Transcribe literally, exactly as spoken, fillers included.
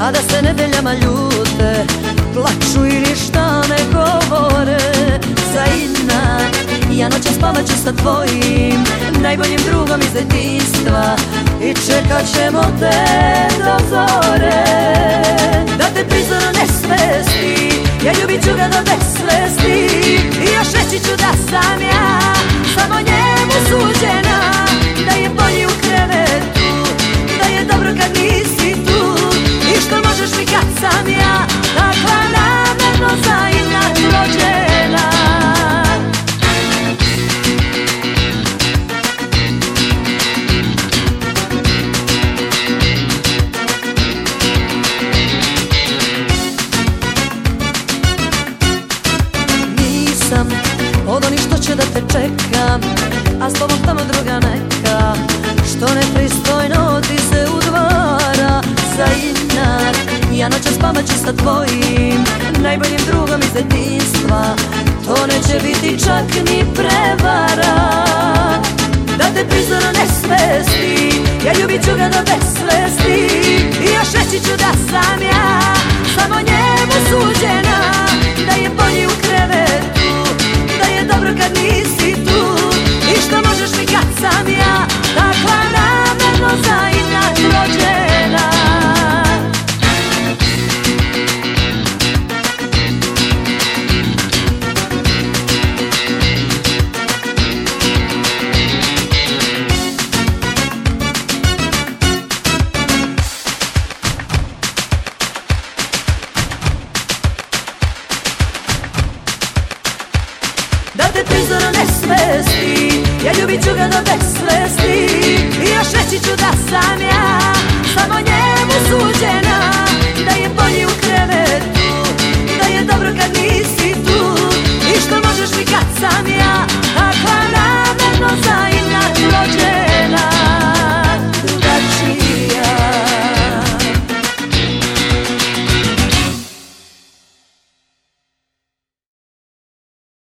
a da se nedeljama ljute, plaču ili šta ne govore. Za inat ja noćas spavat ću sa tvojim najboljim drugom iz detinjstva i čekat ćemo te do zore. Da te prizorno ne svesti, ja ljubit ću ga do besvesti i još reći ću da sam ja samo njemu suđena, da je bolji u krevetu, da je dobro kad nisi tu i što možeš mi kad sam ja takva namerno za inat rođena. Nisam od onih što će da te čekam, a s tobom tamo druga neka, što nepristojno ti se udvara. Za inat ja noćas spavat ću sa tvojim najboljim drugom iz detinjstva, to neće biti čak ni prevara. Da te prizorno ne svesti, ja ljubit ću ga do besvesti i još reći ću da sam ja samo njemu suđena, da je bolji u krevetu, da je dobro kad nisi tu i što možeš mi kad sam ja takva namerno za inat rođena. Da te prizorno ne svesti, ja ljubit ću ga do besvesti i još reći ću da sam ja samo njemu suđena, da je bolji u krevetu, da je dobro kad nisi tu i što možeš mi kad